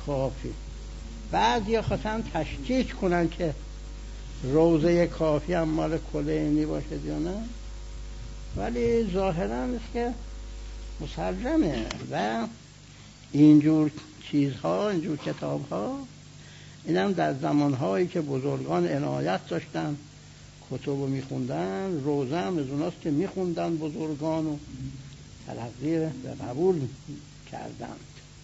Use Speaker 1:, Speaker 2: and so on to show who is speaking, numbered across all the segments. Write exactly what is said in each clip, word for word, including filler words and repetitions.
Speaker 1: کافی. بعضی خواستن تشکیک کنن که روضه کافی هم مال کلینی باشد یا نه، ولی ظاهرا است که مسلمه. و اینجور چیزها، اینجور کتابها، اینم در زمانهایی که بزرگان عنایت داشتن کتب رو میخوندن، روضه هم از اوناست که میخوندن بزرگان و تلقی و قبول کردند.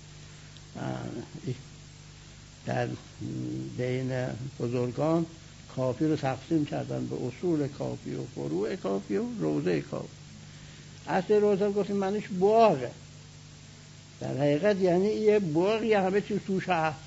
Speaker 1: در بین بزرگان کافی رو تقسیم کردن به اصول کافی و فروع کافی و روضه کافی. اصل روضه گفتیم منش باغه، در حقیقت یعنی یه باغی همه چیز توش هست،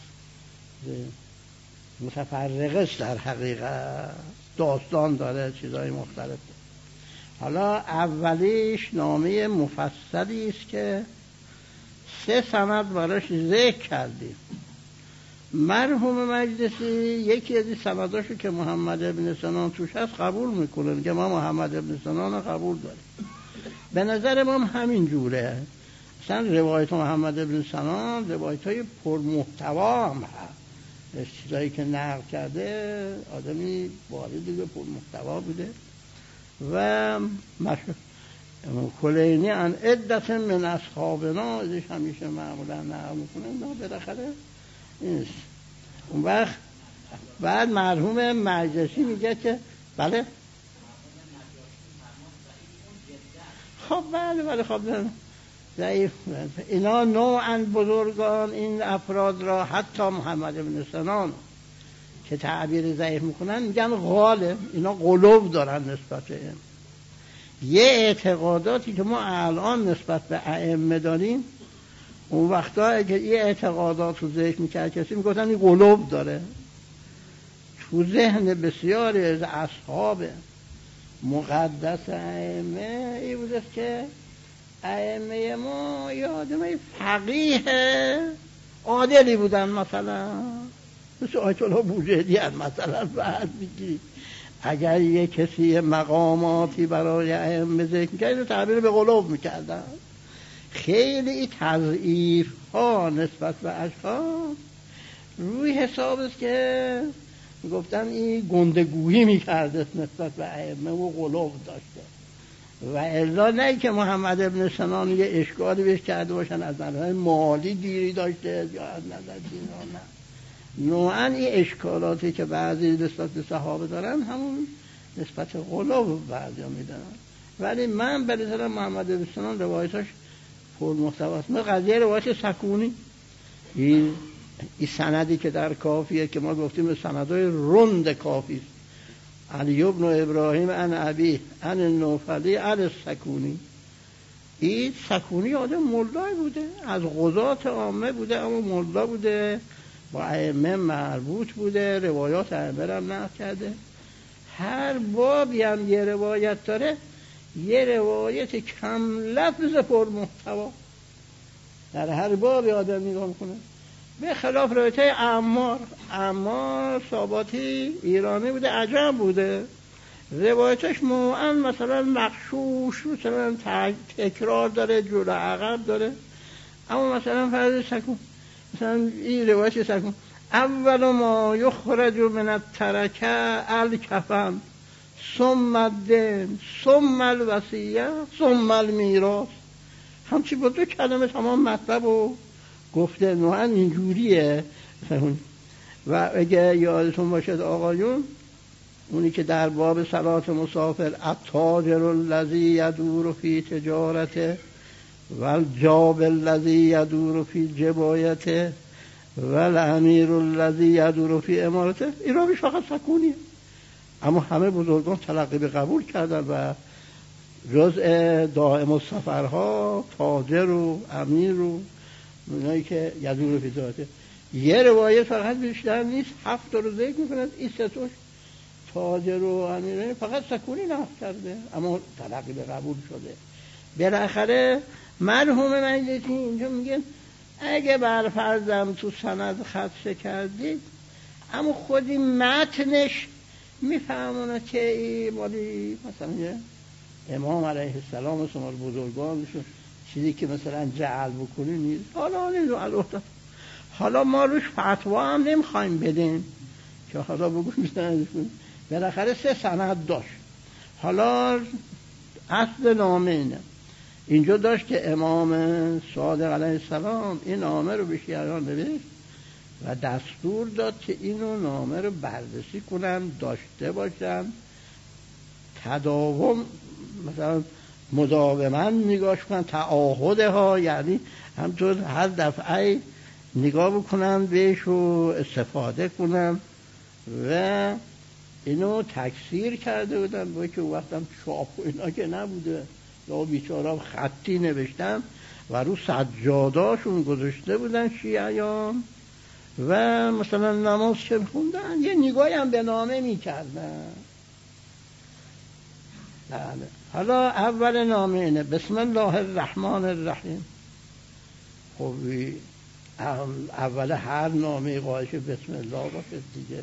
Speaker 1: متفرقه است، در حقیقت داستان داره، چیزهای مختلف. حالا اولیش نامه مفصلی است که سه سند براش ذکر کردیم. مرحوم مجلسی یکی از این سنداشو که محمد ابن سنان توش هست قبول میکنه، که ما محمد ابن سنان قبول داریم. به نظر ما همین جوره. مثلا روایت محمد ابن سنان روایت های پرمحتوا هم هست، چیزایی که نقل کرده آدمی وارد دیگه پرمحتوا بوده. و کلینی عن عدت من اصحابنا ازش همیشه معمولا نقل میکنه، نه بالاخره نیست. اون وقت بعد مرحوم مجلسی میگه که بله خب بله بله خب ضعیف. اینا نوعاً بزرگان این افراد را، حتی محمد بن سنان که تعبیر ضعیف میکنن، میگن غاله، اینا قلوب دارن نسبت به این. یه اعتقاداتی که ما الان نسبت به ائمه داریم، اون وقتا اگه یه اعتقادات رو ذکر میکرد کسی میگفتن این قلوب داره. تو ذهن بسیاری از اصحاب مقدس ائمه این بوده که ائمه ما یه آدمای فقیه عادلی بودن، مثلا مثل آیت الله بوجهدی مثلا بعد میگی اگر یه کسی مقاماتی برای ائمه ذکر میکرد اینو تعبیر به قلوب میکردن. خیلی تضعیف ها نسبت به اشخاص روی حساب است که گفتن این گندگویی میکرده نسبت به ائمه و قلوب داشته. و الا نه که محمد ابن سنان یه اشکالی بهش کرده باشن از نظر مالی دیری داشته یا از نظر دینا، نه. نوعاً این اشکالاتی که بعضی نسبت به صحابه دارن همون نسبت قلوب بعضی میدن. ولی من به نظر محمد ابن سنان روایتاش پر محتواست. من قضیه روایت سکونی، این این سندی که در کافیه که ما گفتیم سندهای رند کافی، علی ابن ابراهیم عن ابی عن النوفلی عن سکونی. این سکونی آدم مولای بوده، از قضات عامه بوده، اما مولا بوده، با ائمه مربوط بوده، روایات ائمه را نقل کرده. هر بابی هم یه روایت داره، یه روایت کم لفظ پر محتوا در هر بابی آدم نگاه میکنه. به خلاف روایت عمار، عمار صاباتی ایرانی بوده، عجم بوده، روایتش موعن مثلا مغشوش، مثلا تکرار داره، جلو عقب داره. اما مثلا فرض سکون، مثلا این روایت سکون اول ما یخرج من الترکه الکفن ثم الدین ثم الوصیه ثم المیراث. همچی با دو کلمه تمام مطلب رو گفته. نوعا اینجوریه. و اگه یادتون باشد آقایون، اونی که در باب صلات مسافر التاجر الذی یدور فی تجارته و الجاب الذی یدور فی جبایته و الامیر الذی یدور فی امارته، این راویش فقط سکونیه. اما همه بزرگان تلقی به قبول کردن و جزء دائم السفرها تاجر و امیر و اونایی که یدور فی ذاته. یه روایت فقط بیشتر نیست، هفت رو ذکر میکنند، این ستوش تاجر و امیر فقط سکونی نقل کرده، اما تلقی به قبول شده. بالاخره مرحوم مجلسی اینجا میگن اگه برفرضم تو سند خدشه کردید، اما خودی متنش میفهمونه که ای مالی مثلا یه امام علیه السلام شما بزرگانشون چیزی که مثلا جعل بکنی نیست. حالا نیست البته حالا ما روش فتوا هم نمیخوایم بدیم که حالا بگو بالاخره سه سند داشت. حالا اصل نامه اینه، اینجا داشت که امام صادق علیه السلام این نامه رو به شیعیان نوشت و دستور داد که اینو نامه رو بررسی کنن، داشته باشن، تداوم مثلا مداوما نگاش کنن، تعاهد ها، یعنی همطور هر دفعه نگاه بکنن بهش و استفاده کنن. و اینو تکثیر کرده بودن با که وقت هم چاپ و اینا که نبوده، یا بیچارا خطی نوشتن و رو سجاداشون گذاشته بودن شیعیان و مثلا نماز که خوندن یه نگاهی هم به نامه میکردن. بله. حالا اول نامه اینه بسم الله الرحمن الرحیم. خب اول هر نامه قایش بسم الله باشه دیگه.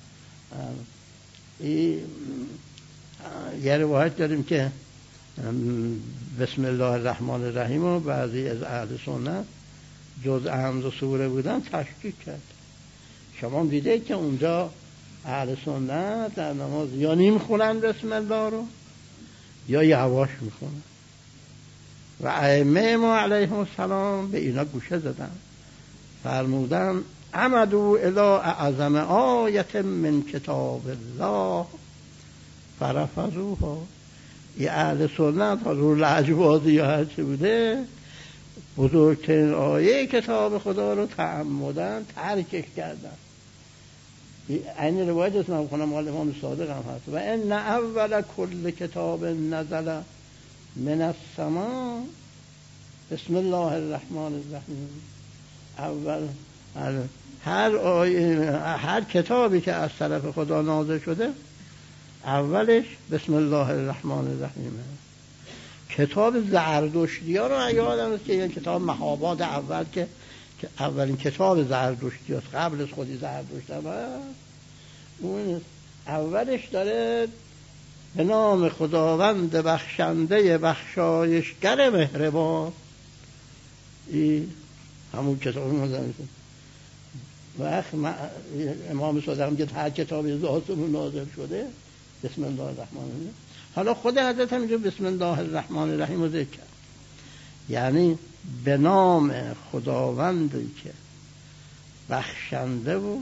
Speaker 1: این یه روایت داریم که بسم الله الرحمن الرحیم و بعضی از اهل سنت جز حمد و سوره بودن تشکیک کرد. شما دیده که اونجا اهل سنت در نماز یا نیم خونن بسم الله رو یا یواش میخونن و ائمه ما علیهم السلام به اینا گوشه زدن، فرمودن عمدوا الی اعظم آیت من کتاب الله فرفضوها. یه اهل سنت رو لجبازی یا هر چه بوده بزرگترین آیه کتاب خدا رو تعمدن ترکش کردن. این روایت اسمم کنم مال امام صادق هم هست و ان اول کل کتاب نزل من السماء بسم الله الرحمن الرحیم. اول هر آیه هر کتابی که از طرف خدا نازل شده اولش بسم الله الرحمن الرحیم. کتاب زرتشتی ها رو یادم است که یه کتاب مهاباد اول که اولین کتاب زرتشتی است، قبل از خودی زرتشت هم هست، اون اولش داره به نام خداوند بخشنده بخشایشگر مهربان. این همون کتاب مزنی و امام صادق هم که هر کتابی از آسمون نازل شده بسم الله الرحمن الرحیم. حالا خود حضرت هم اینجا بسم الله الرحمن الرحیم رو ذکر کرد، یعنی به نام خداوندی که بخشنده و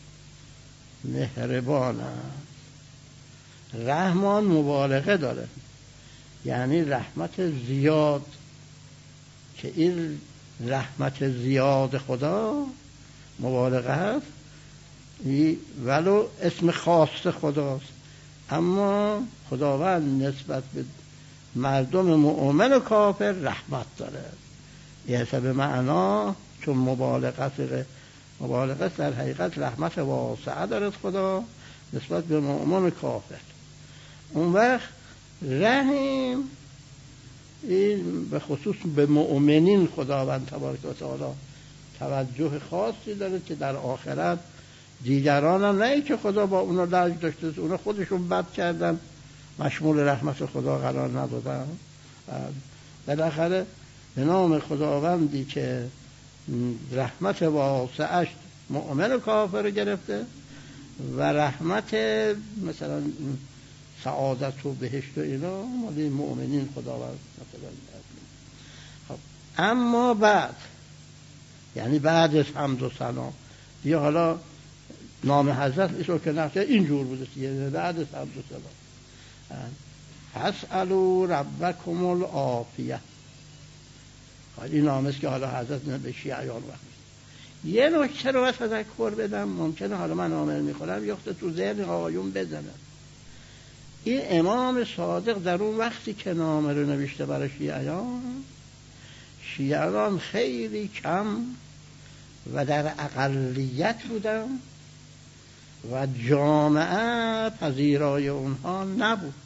Speaker 1: مهربان است. رحمان مبالغه داره، یعنی رحمت زیاد، که این رحمت زیاد خدا مبالغه هست ولو اسم خاص خداست، اما خداوند نسبت به مردم مؤمن و کافر رحمت داره. یه حساب معنا چون مبالغه مبالغه در حقیقت رحمت واسعه داره خدا نسبت به مؤمن و کافر. اون وقت رحیم این به خصوص به مؤمنین خداوند تبارک و تعالی توجه خاصی داره که در آخرت دیگران هم نه که خدا با اونا لج داشته، اونا خودشون بد کردن مشمول رحمت خدا قرار ندادن. بالاخره به نام خداوندی که رحمت واسعش مؤمن و کافر گرفته و رحمت مثلا سعادت و بهشت و اینا مالی مؤمنین خداوند مثلا. خب اما بعد یعنی بعد از حمد و ثنا یا حالا نام حضرت ایشو که نقشه اینجور بوده که بعد از حمد و ثنا فاسألوا ربکم العافیه. این نامه است که حالا حضرت به شیعیان وقت یه نکته رو واسه تذکر بدم، ممکنه حالا من نامه میخونم یا تو ذهن آقایون بزنم. این امام صادق در اون وقتی که نامه رو نوشته برای شیعیان، شیعیان خیلی کم و در اقلیت بودن و جامعه پذیرای اونها نبود.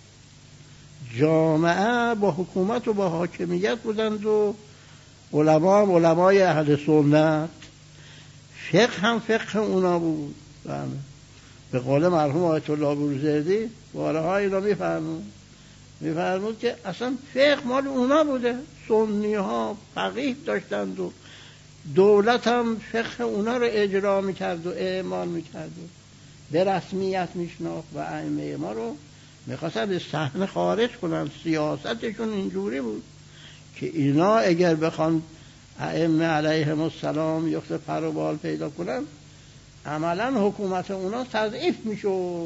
Speaker 1: جامعه با حکومت و با حاکمیت بودند و علما هم علمای اهل سنت، فقه هم فقه اونا بود. به قول مرحوم آیت الله بروجردی بارها اینا میفرمود میفرمود که اصلا فقه مال اونا بوده، سنی ها فقیه داشتند و دولت هم فقه اونا رو اجرا میکرد و اعمال میکرد و به رسمیت میشناخت و ائمه ما رو میخواستن به صحنه خارج کنن. سیاستشون اینجوری بود که اینا اگر بخوان ائمه علیهم السلام یخت پر و بال پیدا کنن، عملا حکومت اونا تضعیف میشه.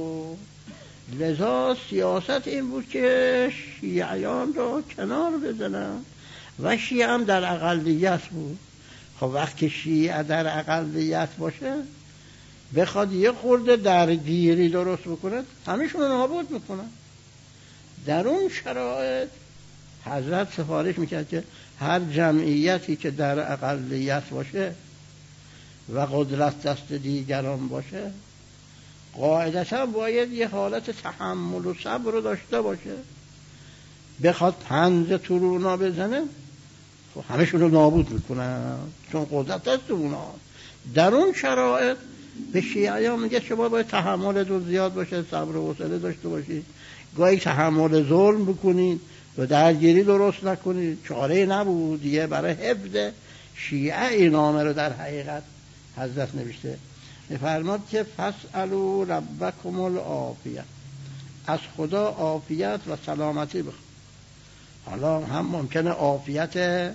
Speaker 1: لذا سیاست این بود که شیعیان رو کنار بزنن و شیعه هم در اقلیت بود. خب وقتی شیعه در اقلیت باشه بخواد یه خورده درگیری درست بکنه، همیشون رو نابود میکنن. در اون شرایط حضرت سفارش میکرد که هر جمعیتی که در اقلیت باشه و قدرت دست دیگران باشه، قاعدتا باید یه حالت تحمل و صبر رو داشته باشه. بخواد طنز تو رونا بزنه، خب همشون رو نابود میکنن، چون قدرت دست اونا. در اون شرایط به شیعیان میگه شما باید تحملتون زیاد باشه، صبر و حوصله داشته باشید، گاهی تحمل ظلم بکنید و درگیری درست نکنید. چاره نبود دیگه. برای حفظ شیعه این نامه رو در حقیقت حضرت نوشته. می‌فرماد که فاسألوا ربکم العافیه، از خدا عافیت و سلامتی بخواید. حالا هم ممکنه عافیت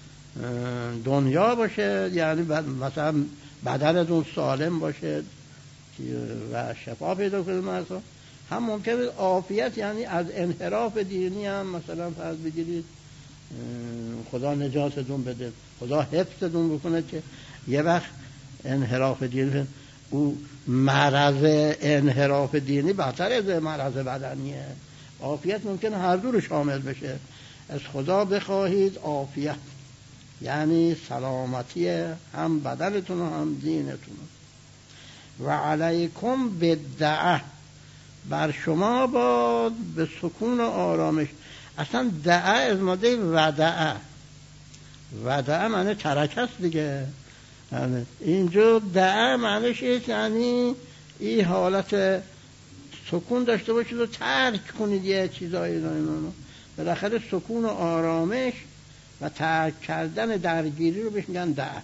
Speaker 1: دنیا باشه، یعنی مثلا بدنتون سالم باشه و شفا پیدا کنید مثلا. هم ممکنه عافیت یعنی از انحراف دینی هم مثلا فرض بگیرید خدا نجاتتون بده، خدا حفظتون بکنه که یه وقت انحراف دینی، او مرض انحراف دینی بهتر از مرض بدنیه. عافیت ممکنه هر دو رو شامل بشه. از خدا بخواهید عافیت، یعنی سلامتی هم بدنتون و هم دینتون. و علیکم بالدعه، بر شما باد به سکون و آرامش. اصلا دعه از ماده ودعه، ودعه معنی ترک است دیگه. یعنی اینجا دعه معنیش یعنی این حالت سکون داشته باشید و ترک کنید یه چیزایی رو. بالاخره سکون و آرامش و ترک کردن درگیری رو بهش میگن دعه.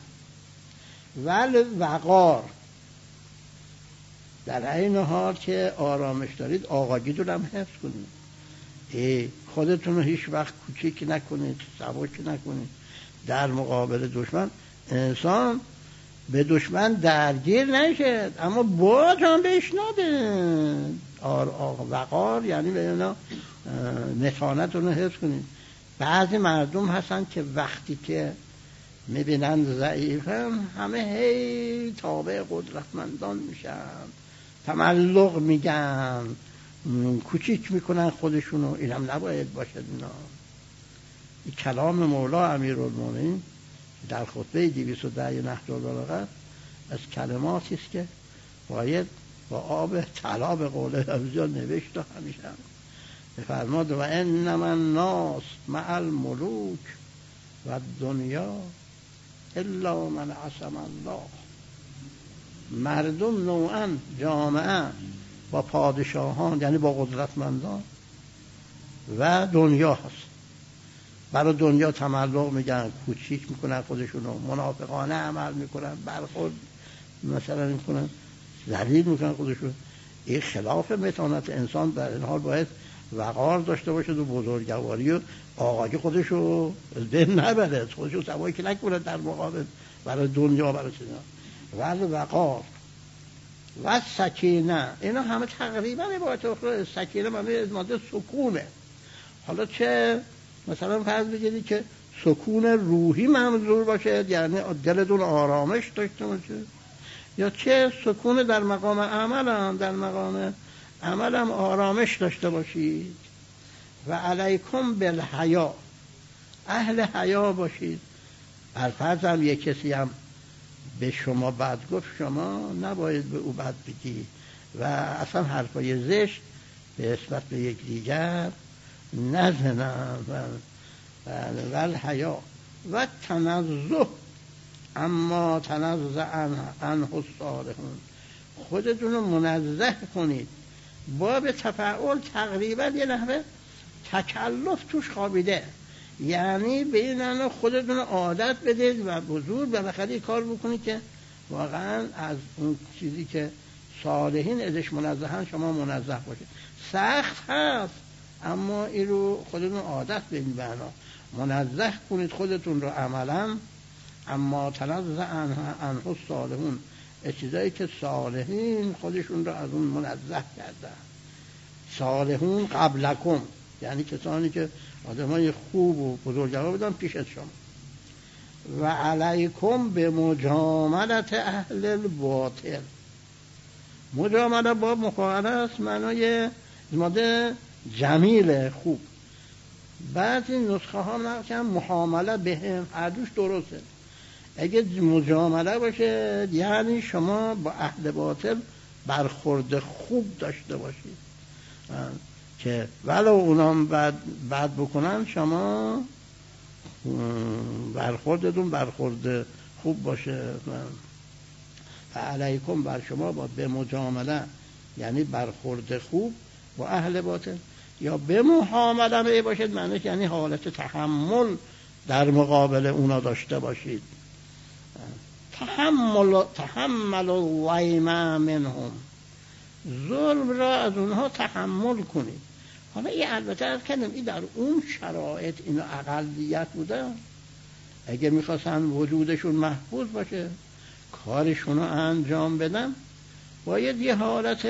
Speaker 1: ول وقار، در این حال که آرامش دارید آقاگیتون هم حفظ کنید. خودتون رو هیچ وقت کوچیک نکنید، سبک نکنید در مقابل دشمن. انسان به دشمن درگیر نشد، اما باز هم بهش نده. وقار یعنی به اینا متانتون رو حفظ کنید. بعضی مردم هستن که وقتی که میبینن ضعیفن همه هی تابع قدرتمندان میشن، تملق میگن، کوچیک میکنن خودشونو. اینم نباید باشد. اینا این کلام مولا امیرالمومنین در خطبه دویست و ده نهج البلاغه از کلماتی است که باید با آب طلا به قول ابزیان نوشت و همیشه فرماد و انما الناس مع الملوک و دنیا الا من عصم الله. مردم نوعا جامعه با پادشاهان یعنی با قدرتمندان و دنیا هست. برای دنیا تملق میگن، کوچیک میکنن خودشونو، منافقانه عمل میکنن، برخورد مثلا میکنن، ذلیل میکنن خودشون. این خلاف متانت انسان. در این حال باید وقار داشته باشه و بزرگواری و آقایی خودشو ذهن نبره، خودشو سوایی که نکنه در مقابل برای دنیا برای چیزا. ولی وقار و سکینه، اینا همه تقریبا عبارت اخرى. سکینه معنی ماده سکونه. حالا چه مثلا فرض بگیرید که سکون روحی منظور باشه، یعنی دلتون آرامش داشته باشه، یا چه سکون در مقام عمل هم در مقام عمل هم آرامش داشته باشید. و علیکم بالحیا، اهل حیا باشید. برفرض هم یک کسی هم به شما بد گفت، شما نباید به او بد بگی و اصلا حرفای زشت به نسبت به یک دیگر نزنن. و الحیا و تنزه، اما تنزه عنه الصالحون، خودتون رو منزه کنید. باب تفاعل تقریبا یه نحوه تکلف توش خوابیده. یعنی به این معنی خودتون عادت بدید و بزرگ بالاخره کار بکنید که واقعا از اون چیزی که صالحین ازش منزهن شما منزه باشید. سخت هست اما این رو خودتون عادت بدید، بنا منزه کنید خودتون رو عملا. اما تنزه عنه الصالحون، چیزایی که صالحین خودشون رو از اون منزه کردن. صالحون قبلکم یعنی کسانی که آدمای خوب و بزرگوار بودن پیش از شما. و علیکم به مجاملت اهل الباطل. مجامله با مفاعله است، معنای ماده جمیل خوب. بعضی نسخه ها نقشن محامله بهم، هر دوش درسته. اگه مجامله باشه یعنی شما با اهل باطل برخورد خوب داشته باشید که ولو اونام بد, بد بکنن شما برخوردتون برخورد خوب باشه. فعلیکم بر شما با به مجامله یعنی برخورد خوب با اهل باطل، یا به محامله باشید معنیش یعنی حالت تحمل در مقابل اونا داشته باشید. تحمل تحمل الظلم منهم، ظلم را از اونها تحمل کنید. حالا این البته از کنم این در اون شرایط این اقلیت بوده، اگه میخواستن وجودشون محفوظ باشه کارشون رو انجام بدن باید یه حالت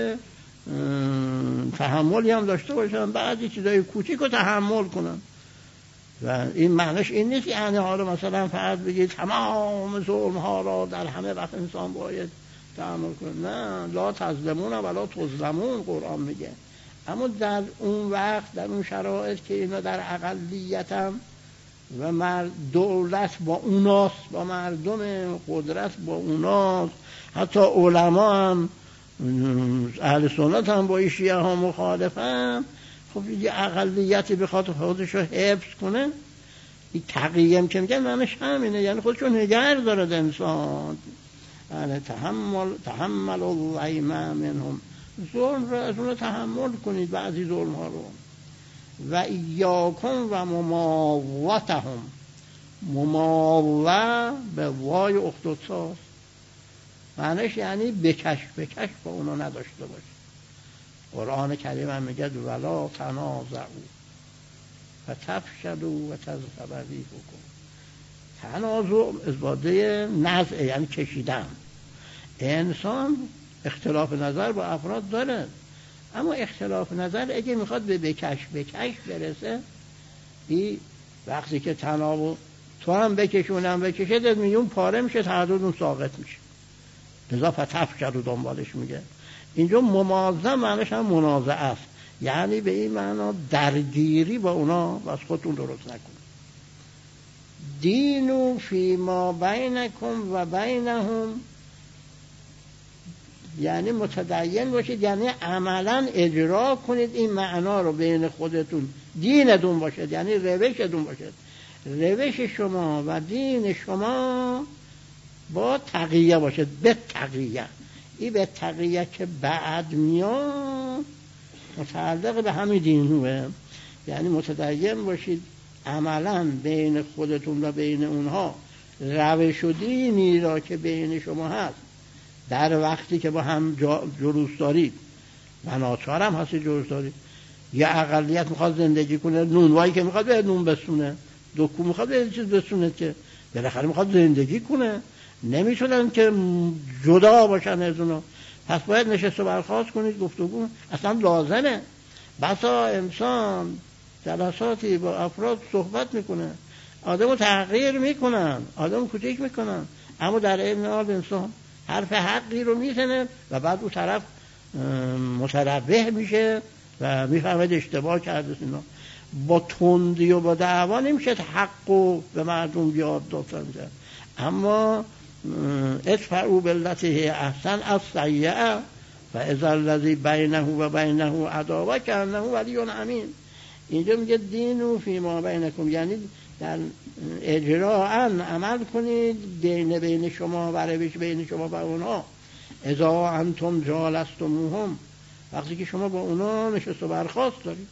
Speaker 1: تحملی هم داشته باشن، بعضی چیزای کوچیک رو تحمل کنن. و این معنیش این نیست یعنی حالا مثلا فرض بگید تمام ظلم ها را در همه وقت انسان باید تحمل کنه. نه، لا تظلمون ولا تظلمون قرآن میگه. اما در اون وقت در اون شرایط که اینا در اقلیت هم و مرد دولت با اوناست، با مردم قدرت با اوناست، حتی علما هم اهل سنت هم با شیعه ها مخالفن، خب یه اقلیتی بخواد خودش رو حفظ کنه، این تقییم که میگن معنیش همینه، یعنی خودش رو نگه دارد انسان. یعنی تحمل تحمل الظلم منهم، ظلم رو از اون رو تحمل کنید بعضی ظلم ها رو. و ایاکم و مماوتهم، مماوه به وای اختصاص معنیش یعنی بکش بکش با اونا نداشته باش. قرآن کریم هم میگه ولا تنازعوا و تفشلوا و تذهب ریحکم. تنازع ازباده نزع یعنی کشیدن. انسان اختلاف نظر با افراد داره، اما اختلاف نظر اگه میخواد به بکش بکش برسه، این وقتی که تناوب تو هم بکشونم بکشه داد میون پاره میشه، تعددون ساقط میشه. لذا فتفشل رو دنبالش میگه. اینجا ممازه معنیش هم منازعه است، یعنی به این معنا درگیری با اونا و از خودتون درست نکن. دینو فی ما بینکم و بینهم، یعنی متدین باشید، یعنی عملا اجرا کنید این معنا رو بین خودتون. دینتون باشد یعنی روشتون باشد، روش شما و دین شما با تقیه باشد. به تقیه، این به تقیه که بعد میاد متعلق به همین دینوه، یعنی متدین باشید عملا بین خودتون و بین اونها روش و دینی را که بین شما هست در وقتی که با هم جلوس دارید و ناچار هم هستی جلوس دارید. یه اقلیت میخواد زندگی کنه، نونوایی که میخواد به نون بسونه، دکو میخواد به چیز بسونه که بالاخره میخواد زندگی کنه، نمیتونن که جدا باشن از اونا. پس باید نشست و برخاست کنید، گفتگو اصلا لازمه. بسا انسان جلساتی با افراد صحبت میکنه، آدمو تغییر میکنن، آدمو کوچیک میکنن، اما در این حال انسان حرف حقی رو میزنه و بعد اون طرف متنبه میشه و میفهمد اشتباه کرده. اینا با تندی و با دعوا نمیشه حق و به مردم بیاد دادن کرد. اما ادفعوا بالتي احسن السیئه فاذا الذی بینه و بینه عداوه کانه ولی حمیم. اینجا میگه دینو فی ما بینکم، یعنی در اجراء عمل کنید بین بین شما و روش بین شما و اونها. اذا انتم جالستموهم، وقتی که شما با اونا نشست و برخاست دارید.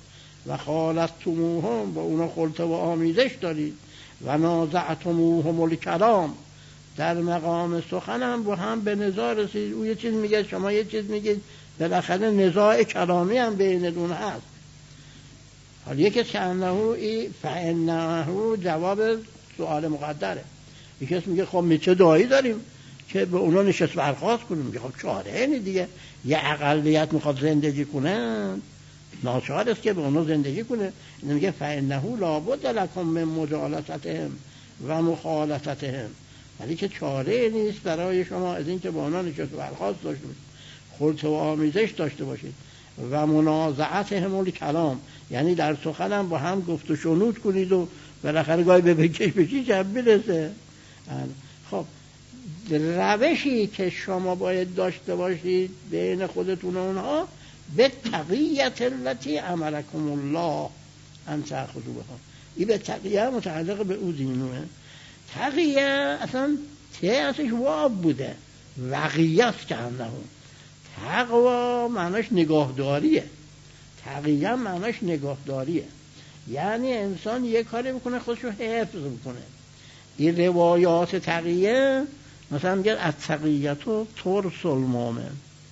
Speaker 1: و خالطتموهم، با اونا خلطه و آمیزش دارید، و نازعتموهم الکلام، در مقام سخنم با هم به نزاع رسید. او یه چیز میگه شما یه چیز میگید، بالاخره نزاع کلامی هم بینتون هست. حالا یکی که انه ای فانه جواب سوال مقدره. یکی میگه خب می چه دایی داریم که به اونا نشست برخواست کنیم؟ میگه خب چاره اینه دیگه، یه اقلیت میخواد زندگی کنه ناچار است که به اونا زندگی کنه. این میگه فانه لابد لکم من مجالستهم و مخالطتهم، ولی که چاره نیست برای شما از این که با اونا نشست برخواست داشته باشید، خلط و آمیزش داشته باشید، و منازعتهم الکلام، یعنی در سخنم با هم گفت و شنود کنید و بالاخره گاهی به بکش بکش هم برسه. خب روشی که شما باید داشته باشید بین خودتون و اونها، به تقیت التي امرکم الله ان تأخذوها. این به تقیه متعلق به او دینوه. تقیه اصلا ته ازش واب بوده، وقیه است که هم نهون. تقوا معناش نگاهداریه، تقیه معناش نگاهداریه، یعنی انسان یه کاری بکنه خودشو حفظ بکنه. این روایات تقیه مثلا میگه التقیتو ترس المؤمن،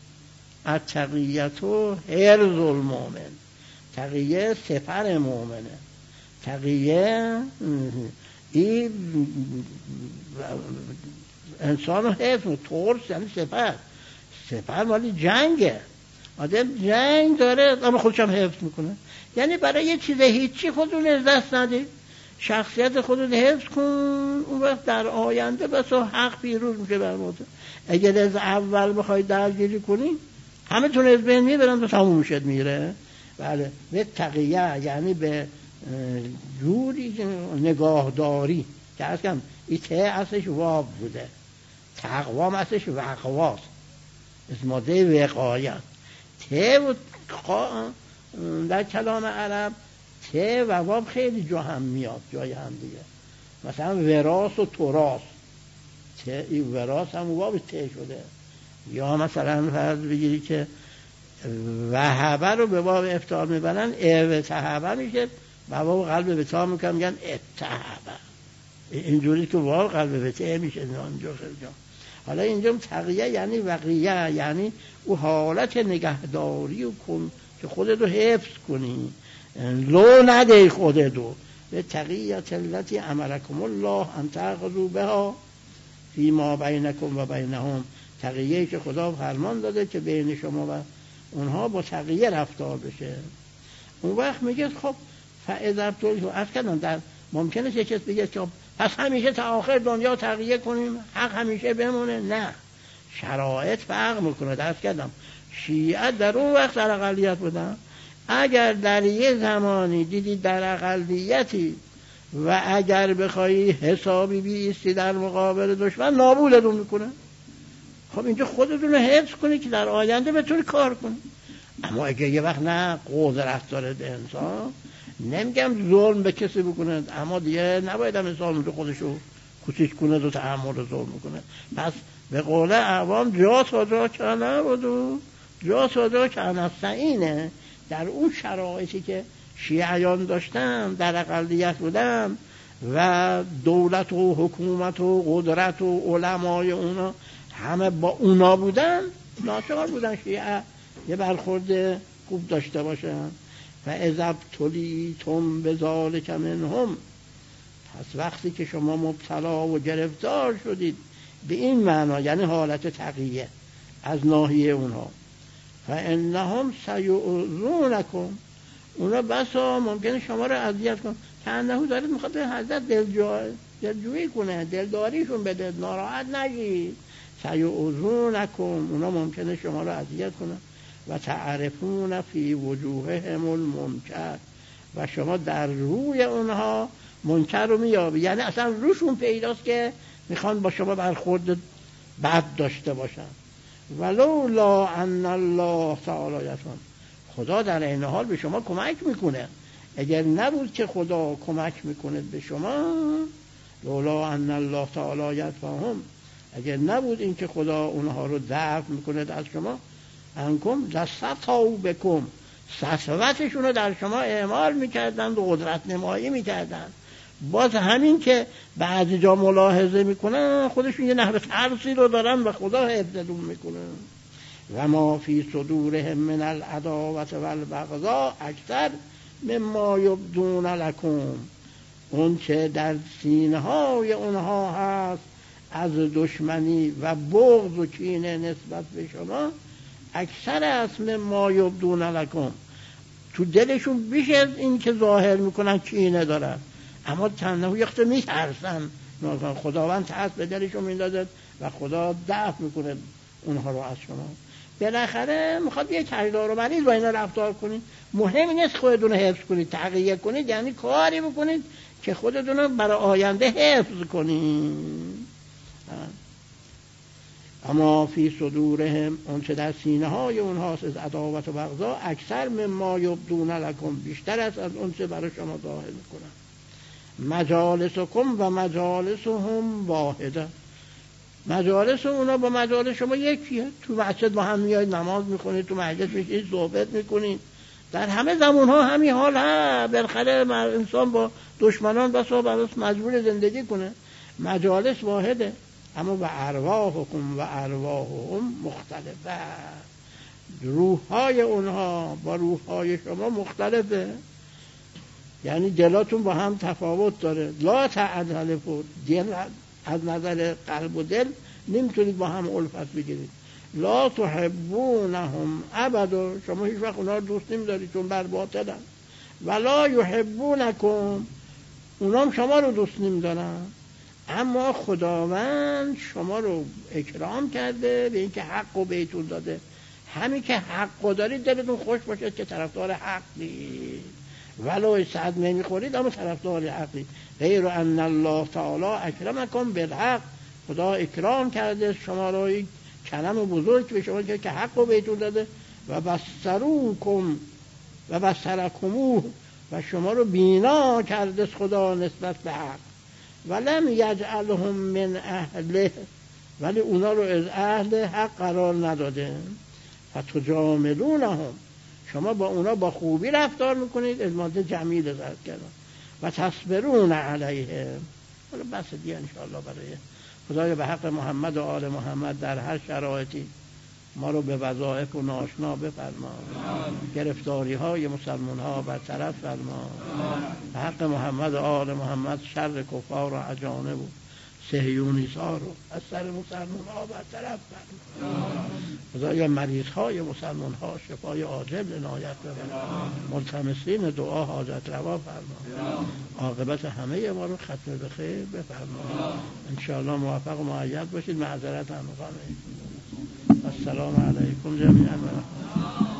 Speaker 1: التقیتو حرز المؤمن، تقیه سپر مؤمنه، تقیه این انسان رو حفظ، ترس یعنی سپر، سپر مالی جنگه، آدم جنگ داره اما خودش هم حفظ میکنه. یعنی برای یه چیز هیچی خودتون از دست ندید، شخصیت خودتون حفظ کن، اون وقت در آینده بس حق پیروز میشه بر موضوع. اگر از اول بخواید درگیری کنی همه تون از بین میبرن تو تموم میشد میره. بله، به تقیه یعنی به جوری نگاهداری که از کم این ته اصلش واب بوده، تقوام اصلش وقواست، از ماده وقایت. ته و در کلام عرب ته و واب خیلی جا هم میاد، جای هم دیگه. مثلا وراس و تراس، ته این وراس هم واب ته شده. یا مثلا فرض بگیری که وهبه رو به باب افتار میبنن، اتهبه میشه، و باب قلب به تا میکنن میگن اتهبه، اینجوری که واو قلب به ته میشه اینجا خیلی جا. حالا اینجا تقیه یعنی وقیه، یعنی او حالت نگهداری و کن که خودتو حفظ کنی، لو نده خودتو. به تقیت التي امرکم الله ان تأخذوا بها فيما بینکم و بینهم، تقیه که خدا فرمان داده که بین شما و اونها با تقیه رفتار بشه. اون وقت میگه خب فاذا تو از کردن در ممکنه چه کس بگه که پس همیشه تا آخر دنیا تقیه کنیم حق همیشه بمونه؟ نه، شرایط فرق میکنه. درست کردم شیعه در اون وقت در اقلیت بودن، اگر در یه زمانی دیدی در اقلیتی و اگر بخوایی حسابی بیستی در مقابل دشمن نابودتون میکنه. خب اینجا خودتون رو حفظ کنی که در آینده بتونی کار کنی. اما اگه یه وقت نه قدرت داره انسان، نمیگم ظلم به کسی بکنه، اما دیگه نباید هم انسان رو خودشو کوچیک کنه و تحمل ظلم کنه. پس به قول عوام جا صدا کنه بودو جا صدا کنه سعینه. در اون شرایطی که شیعیان داشتن، در اقلیت بودن و دولت و حکومت و قدرت و علمای اونا همه با اونا بودن، ناچار بودن شیعه یه برخورد خوب داشته باشن. و اذا ابتلیتم بذلک منهم، پس وقتی که شما مبتلا و گرفتار شدید به این معنا، یعنی حالت تقیه از ناحیه اونها، فانهم سیؤذونکم، اونا بسا ممکنه شما رو اذیت کنن، کانه دارید میخواد حضرت دلجویی کنه، دلداریشون بده، ناراحت نگید. سیؤذونکم، اونا ممکنه شما رو اذیت کنن. و تعرفون فی وجوههم المنکر، و شما در روی اونها منکر رو میابی، یعنی اصلا روشون پیداست که میخوان با شما برخورد بد داشته باشن. ولولا ان الله تعالی یتون، خدا در این حال به شما کمک میکنه. اگر نبود که خدا کمک میکنه به شما، لولا ان الله تعالی یتفهم، اگر نبود این که خدا اونها رو دفع میکنه از شما، انکم لستو بکم، سطوتشون رو در شما اعمال میکردند و قدرت نمایی میکردند. باز همین که بعضی جا ملاحظه میکنن خودشون یه نحوه ترسی رو دارن و خدا حفظتون میکنن. و ما فی صدورهم من العداوة والبغضاء اکثر مما یبدون لکم، اون چه در سینه های اونها هست از دشمنی و بغض و کینه نسبت به شما اکثر است مما یبدون لکم، تو دلشون بیش از این که ظاهر میکنن کینه دارن، اما تنها یخت میترسن. خداوند ترس به دلشون میندازد و خدا دفع میکنه اونها رو از شما. بالاخره میخواد یه کردار و مریض با اینا رفتار کنید. مهم نیست خودتون حفظ کنید، تقیه کنید، یعنی کاری بکنید که خودتون رو برای آینده حفظ کنید. اما فی صدورهم، اون چه در سینه های اونهاست از عداوت و بغضا اکثر مما یبدون لکم، بیشتر است از اون چه برای شما ظاهر میکنن. مجالسکم و مجالسهم واحده، مجالس اونا با مجالس شما یکیه. تو مسجد با هم میاید نماز میخونید، تو مجلس میشید صحبت میکنید، در همه زمان ها همین حال هست. بالاخره انسان با دشمنان بس و بس مجبور زندگی کنه. مجالس واحده، اما و ارواحکم و ارواحهم مختلفه، روح های اونها با روح های شما مختلفه، یعنی دلاتون با هم تفاوت داره. لا تعدلفو، دل از نظر قلب و دل نمیتونید با هم الفت بگیرید. لا تحبونهم ابدا، شما هیچ وقت اونا رو دوست نمیدارید چون بر باطلن. ولا یحبونکم، اونا هم شما رو دوست نمیدارن. اما خداوند شما رو اکرام کرده به اینکه حق و بهتون داده. همین که حق دارید دلتون خوش باشه که طرفدار حقید، ولو صد نمیخورید اما طرفدار حقید. غیر ان الله تعالی اکرمکم بالحق، خدا اکرام کرده شما رو، یک کلم بزرگ به شما که حق رو بهتون داده. و بصروکم و بصرکموه، و شما رو بینا کرده خدا نسبت به حق. ولم یجعلهم من اهله، ولی اونا رو از اهل حق قرار نداده. فتجاملونهم، شما با اونا با خوبی رفتار میکنید، از ماده جمیل زرد کردن. و تصبرون علیه، حالا بس دیگه انشاءالله برای خدای به حق محمد و آل محمد در هر شرایطی ما رو به وظایف و ناشنا بفرما، گرفتاری های مسلمان ها برطرف فرما. به حق محمد و آل محمد شر کفار و اجانب و صهیونیسا رو از سر مسلمان ها برطرف فرما. خدایا مریض های مسلمان ها شفای عاجل عنایت بفرما. ملتمسین دعا حاجت روا فرما. عاقبت همه ما رو ختم به خیر بفرما. انشاءالله موفق و مؤید باشید. معذرت هم میخوام. السلام علیکم جمیعا.